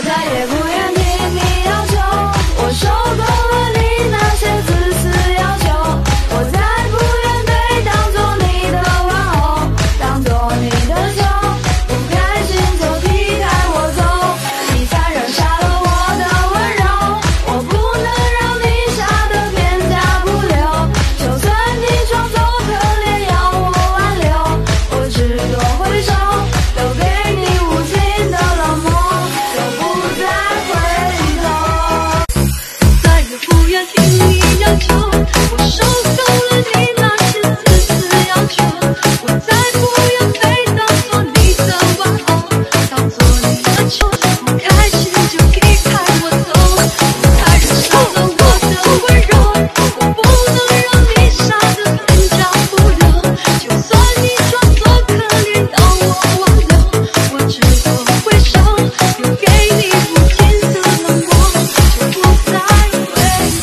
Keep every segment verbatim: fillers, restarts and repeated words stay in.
再也不愿听你要求，我受够了你那些自私要求，我再不愿被当作你的玩偶，当作你的球，不开心就踢开我走，你残忍杀了我的温柔，我不能让你杀得片甲不留，就算你装作可怜要我挽留，我只多回首，留给你无尽的冷漠，就不再回头。再也不愿听你要求，我受够了你那些自私要求，我再不愿被当作你的玩偶，当作你的球，不开心就踢开我走，你残忍杀了我的温柔，我不能让你杀得片甲不留，就算你装作可怜要我挽留，我只多回首，留给你无尽的冷漠，就不再回头。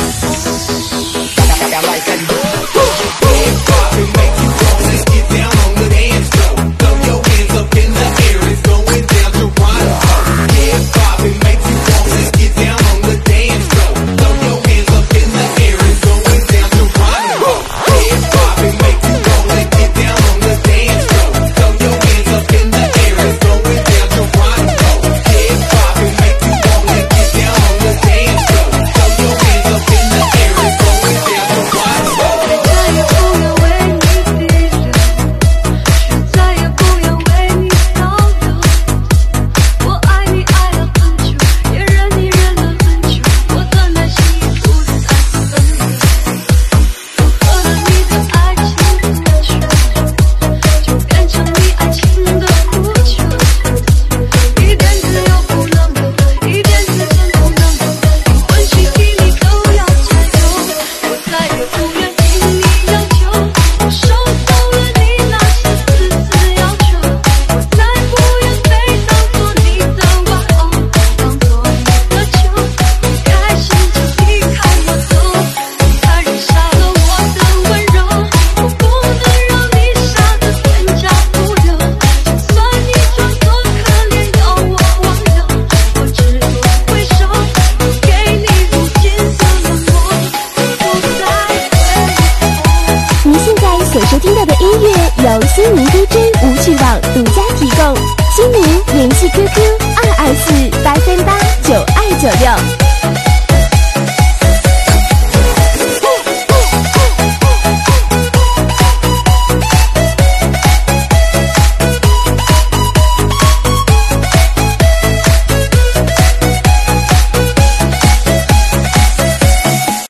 收听到的音乐由心灵 D J 舞曲网独家提供，心灵联系 Q Q 二二四八三八九二九六。